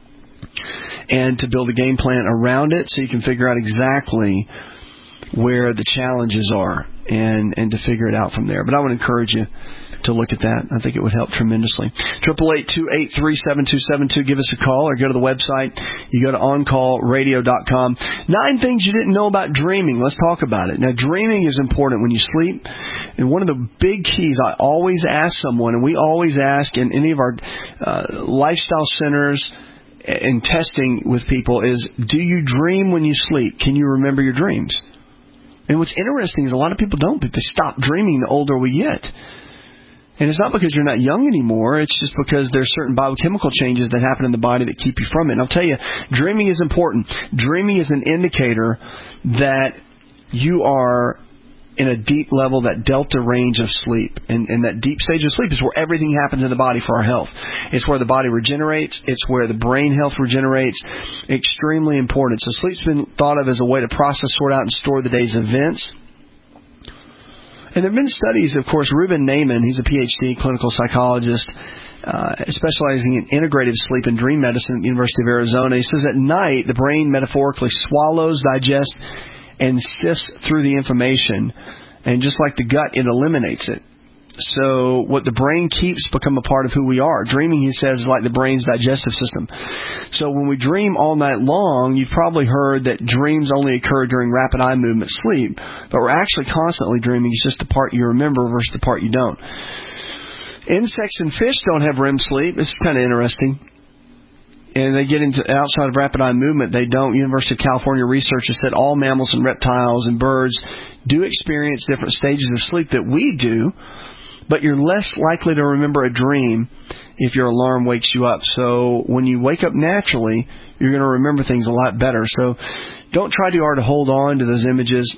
and to build a game plan around it so you can figure out exactly where the challenges are and, and to figure it out from there. But I would encourage you to look at that. I think it would help tremendously. eight eight eight, two eight three, seven two seven two. Give us a call or go to the website. You go to on call radio dot com. Nine things you didn't know about dreaming. Let's talk about it. Now, dreaming is important when you sleep. And one of the big keys I always ask someone, and we always ask in any of our uh, lifestyle centers and testing with people, is do you dream when you sleep? Can you remember your dreams? And what's interesting is a lot of people don't. They stop dreaming the older we get. And it's not because you're not young anymore. It's just because there's certain biochemical changes that happen in the body that keep you from it. And I'll tell you, dreaming is important. Dreaming is an indicator that you are in a deep level, that delta range of sleep. And, and that deep stage of sleep is where everything happens in the body for our health. It's where the body regenerates. It's where the brain health regenerates. Extremely important. So sleep's been thought of as a way to process, sort out, and store the day's events. And there have been studies, of course. Ruben Naiman, he's a P H D clinical psychologist, uh, specializing in integrative sleep and dream medicine at the University of Arizona. He says at night, the brain metaphorically swallows, digests, and sifts through the information. And just like the gut, it eliminates it. So what the brain keeps become a part of who we are. Dreaming, he says, is like the brain's digestive system. So when we dream all night long, you've probably heard that dreams only occur during rapid eye movement sleep. But we're actually constantly dreaming. It's just the part you remember versus the part you don't. Insects and fish don't have R E M sleep. This is kind of interesting. And they get into outside of rapid eye movement, they don't. University of California researchers said all mammals and reptiles and birds do experience different stages of sleep that we do, but you're less likely to remember a dream if your alarm wakes you up. So when you wake up naturally, you're going to remember things a lot better. So don't try too hard to hold on to those images.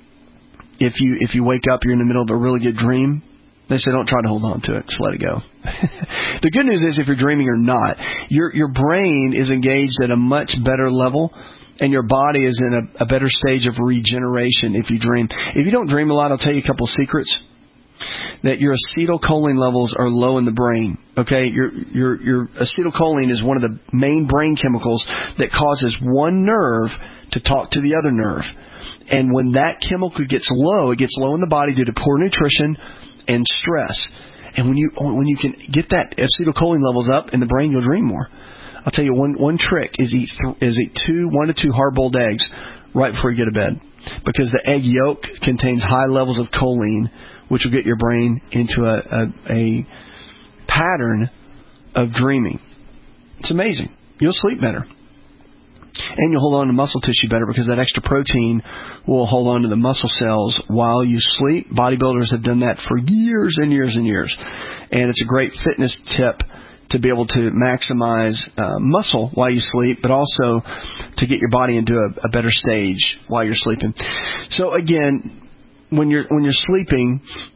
If you if you wake up, you're in the middle of a really good dream. They say don't try to hold on to it. Just let it go. The good news is if you're dreaming or not, your your brain is engaged at a much better level, and your body is in a, a better stage of regeneration if you dream. If you don't dream a lot, I'll tell you a couple secrets. That your acetylcholine levels are low in the brain. Okay, your your your acetylcholine is one of the main brain chemicals that causes one nerve to talk to the other nerve. And when that chemical gets low, it gets low in the body due to poor nutrition and stress. And when you when you can get that acetylcholine levels up in the brain, you'll dream more. I'll tell you one one trick is eat th- is eat two one to two hard-boiled eggs right before you go to bed, because the egg yolk contains high levels of choline, which will get your brain into a, a, a pattern of dreaming. It's amazing. You'll sleep better. And you'll hold on to muscle tissue better because that extra protein will hold on to the muscle cells while you sleep. Bodybuilders have done that for years and years and years. And it's a great fitness tip to be able to maximize uh, muscle while you sleep, but also to get your body into a, a better stage while you're sleeping. So again, when you're when you're sleeping,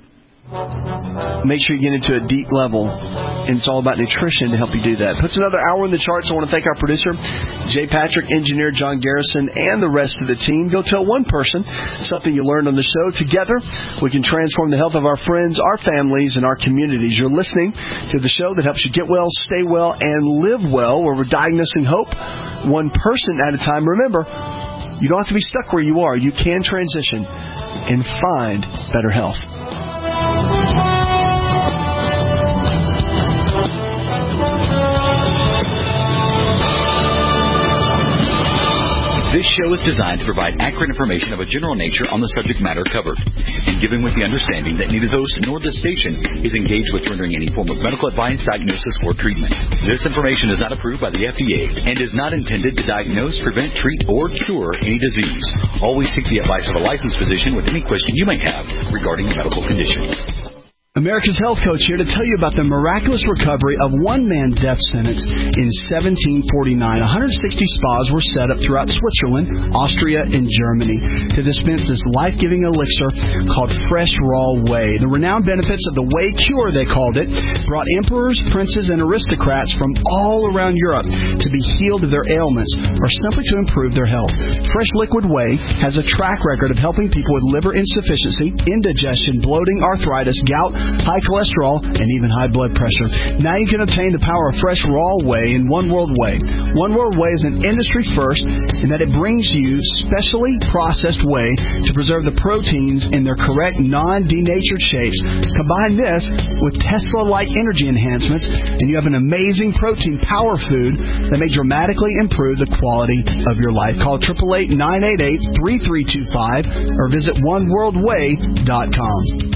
make sure you get into a deep level, and it's all about nutrition to help you do that. Puts another hour in the charts. I want to thank our producer, Jay Patrick, engineer John Garrison, and the rest of the team. Go tell one person something you learned on the show. Together, we can transform the health of our friends, our families, and our communities. You're listening to the show that helps you get well, stay well, and live well, where we're diagnosing hope one person at a time. Remember, you don't have to be stuck where you are. You can transition and find better health. This show is designed to provide accurate information of a general nature on the subject matter covered, and given with the understanding that neither the host nor the station is engaged with rendering any form of medical advice, diagnosis, or treatment. This information is not approved by the F D A and is not intended to diagnose, prevent, treat, or cure any disease. Always seek the advice of a licensed physician with any question you may have regarding a medical condition. America's Health Coach here to tell you about the miraculous recovery of one man's death sentence in seventeen forty-nine. one hundred sixty spas were set up throughout Switzerland, Austria, and Germany to dispense this life-giving elixir called Fresh Raw Whey. The renowned benefits of the Whey Cure, they called it, brought emperors, princes, and aristocrats from all around Europe to be healed of their ailments or simply to improve their health. Fresh Liquid Whey has a track record of helping people with liver insufficiency, indigestion, bloating, arthritis, gout, high cholesterol, and even high blood pressure. Now you can obtain the power of Fresh Raw Whey in One World Whey. One World Whey is an industry first in that it brings you specially processed whey to preserve the proteins in their correct non-denatured shapes. Combine this with Tesla-like energy enhancements, and you have an amazing protein power food that may dramatically improve the quality of your life. Call eight eight eight, nine eight eight, three three two five or visit one world whey dot com.